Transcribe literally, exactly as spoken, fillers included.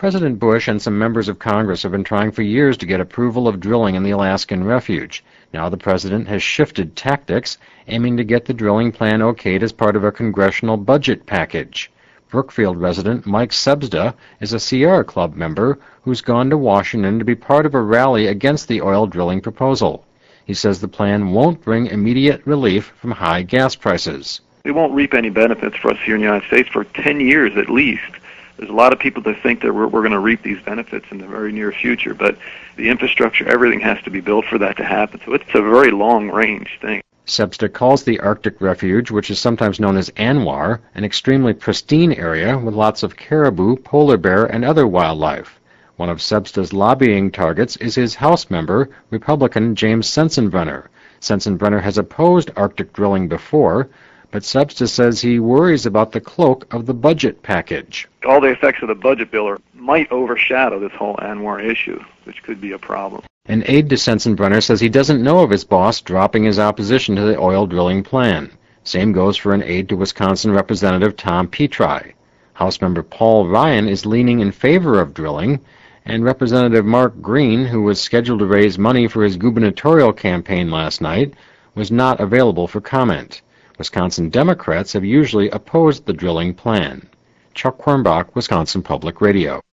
President Bush and some members of Congress have been trying for years to get approval of drilling in the Alaskan refuge. Now the president has shifted tactics, aiming to get the drilling plan okayed as part of a congressional budget package. Brookfield resident Mike Sebzda is a Sierra Club member who's gone to Washington to be part of a rally against the oil drilling proposal. He says the plan won't bring immediate relief from high gas prices. It won't reap any benefits for us here in the United States for ten years at least. There's a lot of people that think that we're, we're going to reap these benefits in the very near future, but the infrastructure, everything has to be built for that to happen. So it's a very long-range thing. Sebzda calls the Arctic Refuge, which is sometimes known as ANWR, an extremely pristine area with lots of caribou, polar bear, and other wildlife. One of Sebzda's lobbying targets is his House member, Republican James Sensenbrenner. Sensenbrenner has opposed Arctic drilling before, but Sebzda says he worries about the cloak of the budget package. All the effects of the budget bill are, might overshadow this whole ANWR issue, which could be a problem. An aide to Sensenbrenner says he doesn't know of his boss dropping his opposition to the oil drilling plan. Same goes for an aide to Wisconsin Representative Tom Petri. House member Paul Ryan is leaning in favor of drilling, and Representative Mark Green, who was scheduled to raise money for his gubernatorial campaign last night, was not available for comment. Wisconsin Democrats have usually opposed the drilling plan. Chuck Quirmbach, Wisconsin Public Radio.